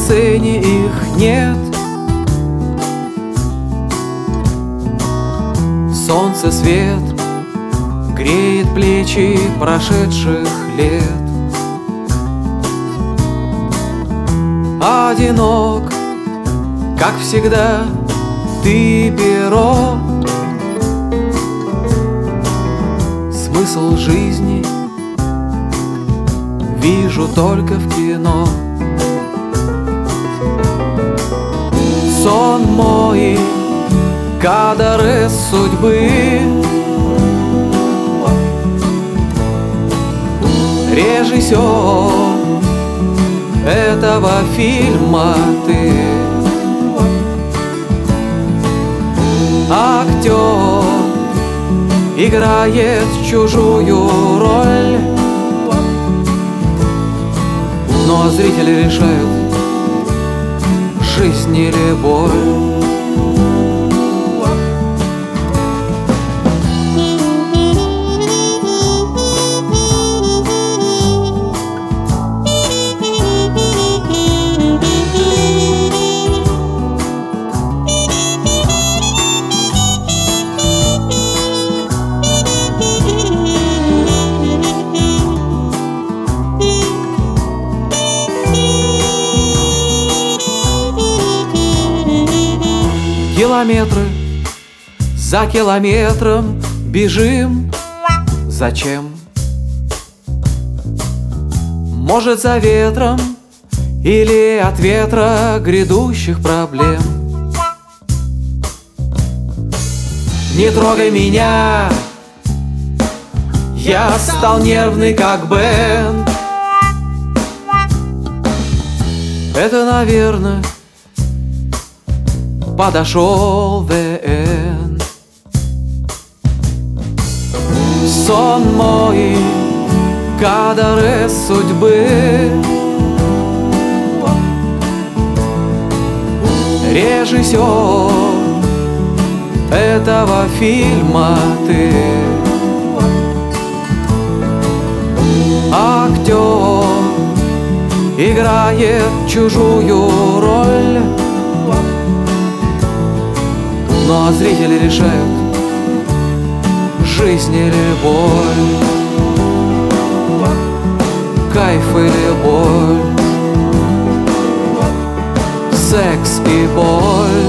сцене их нет. Солнце свет греет плечи прошедших лет. Одинок, как всегда, ты перо. Смысл жизни вижу только в кино. Сон мой, кадры судьбы. Режиссер этого фильма ты. Актер играет чужую роль, но зрители решают, жизнь или боль. Километры за километром бежим. Зачем? Может, за ветром или от ветра грядущих проблем. Не трогай меня, я стал нервный, как Бен. Это, наверное, подошел the end. Сон мой, кадры судьбы. Режиссер этого фильма ты. Актер играет чужую роль, но зрители решают, жизнь или боль, кайф или боль, секс и боль.